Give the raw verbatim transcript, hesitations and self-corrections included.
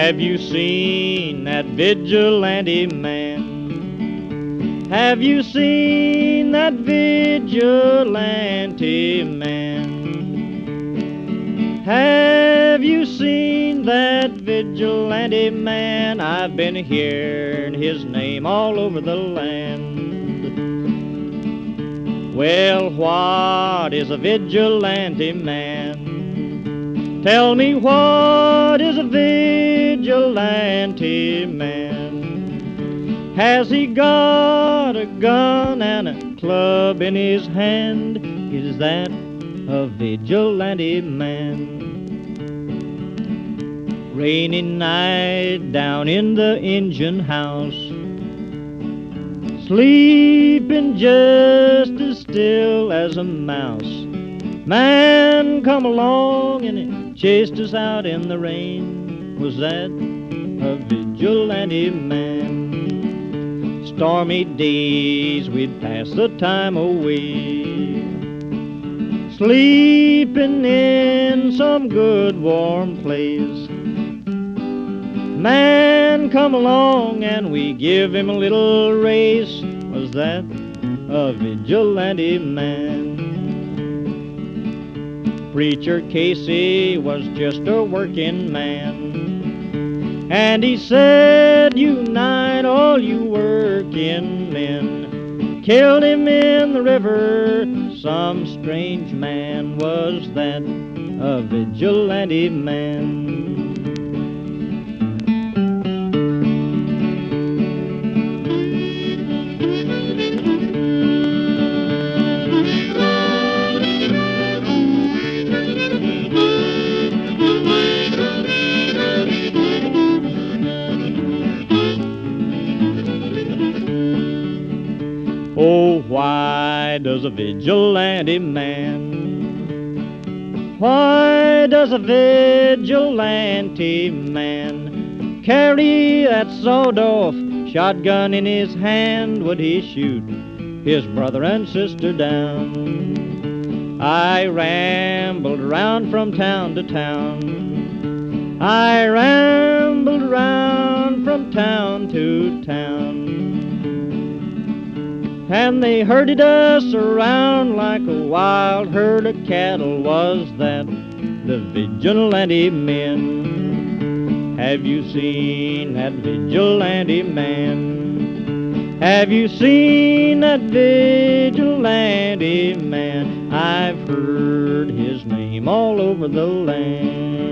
Have you seen that vigilante man? Have you seen that vigilante man? Have you seen that vigilante man? I've been hearing his name all over the land. Well, what is a vigilante man? Tell me, what is a vigilante man? Has he got a gun and a club in his hand? Is that a vigilante man? Rainy night down in the engine house, sleeping just as still as a mouse. Man come along and he chased us out in the rain. Was that a vigilante man? Stormy days we'd pass the time away, sleeping in some good warm place. Man come along and we give him a little race. Was that a vigilante man? Preacher Casey was just a working man, and he said, unite all you working men. Killed him in the river, some strange man. Was that a vigilante man? Oh, why does a vigilante man, why does a vigilante man carry that sawed-off shotgun in his hand? Would he shoot his brother and sister down? I rambled around from town to town, I rambled around from town to town, and they herded us around like a wild herd of cattle. Was that the vigilante men? Have you seen that vigilante man? Have you seen that vigilante man? I've heard his name all over the land.